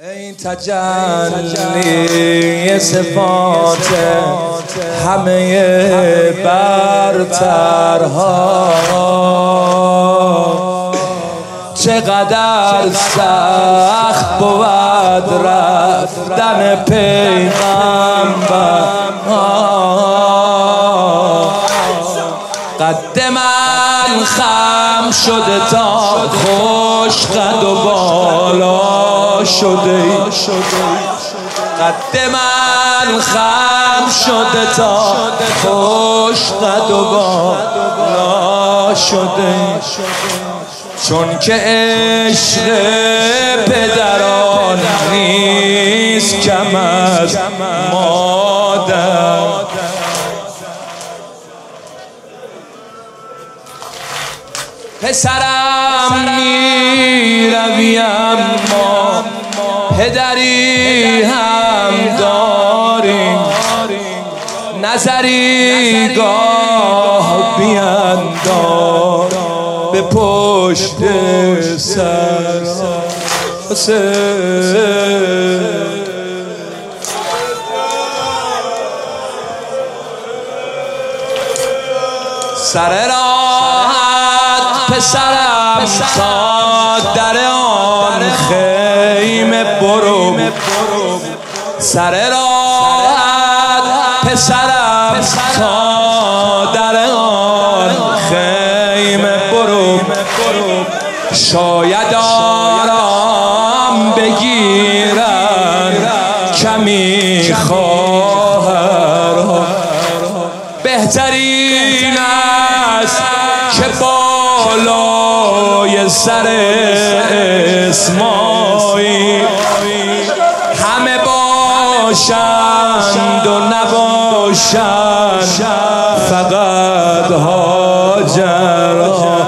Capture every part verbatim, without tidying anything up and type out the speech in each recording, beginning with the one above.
این تجلی صفات همه برترها چقدر سخت بود رفتن پیغمبر قد من خم شده تا خوش قد و بالا شده قد من خم شده تا خوش قد و بالا شده چون که عشق پدران نیست کم از مادر پسرم میروی اما پدری هم داریم نظری گاه بیندار به پشت سر سر راحت پسرم تا در آن خیمه برو سر راحت پسرم تا در آن خیمه برو شاید آرام بگیرن کمی خواهرها بهترین است که بالای سر اسماعیل همه باشند و نباشند فقط هاجر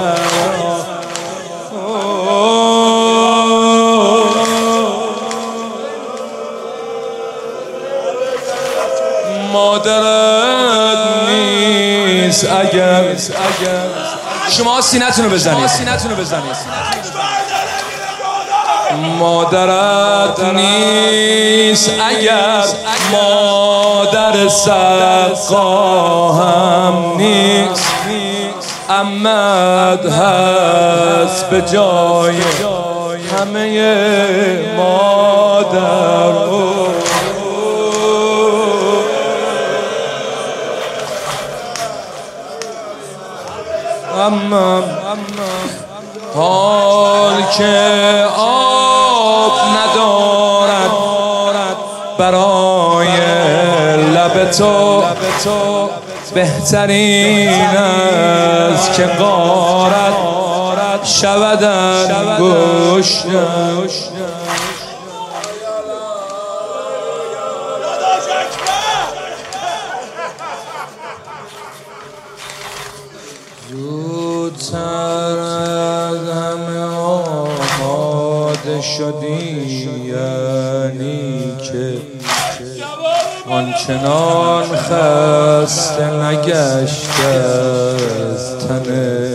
مادرت نیست اگر شما سینه‌تون رو بزنید مادرت نیست اگر مادر سقا هم نیست عمت هست به جای همه مادر اما حال که آب ندارد برای لب تو بهترین است که غارت شود انگشت زودتر از همه آماده شدی یعنی که آنچنان خسته نگشته از تن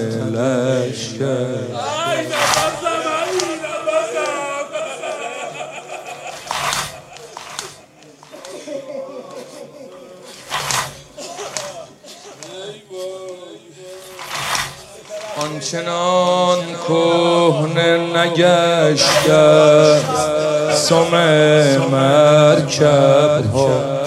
لشکر آنچنان کهنه نگشته سم مرکب ها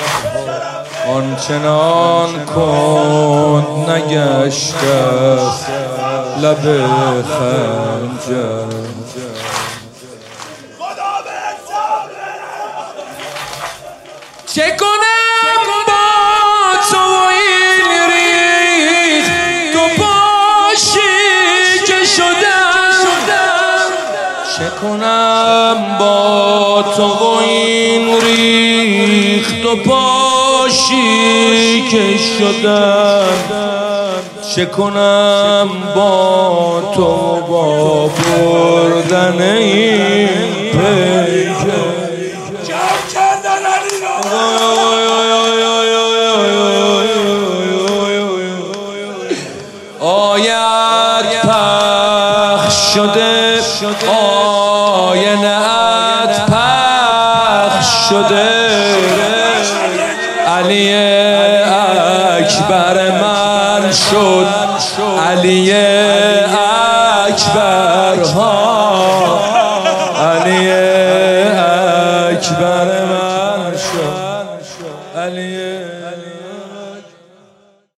آنچنان کهنه نگشته لب خنجر چه کنم با تو این ریخ تو باشی که شدم چه کنم با تو این ریخت و پاشی که شدم چه کنم با تو با بردن این پیکر آید پخش شده آینه ات پخش شده علی اکبر من شد علی اکبر ها علی اکبر من شد علی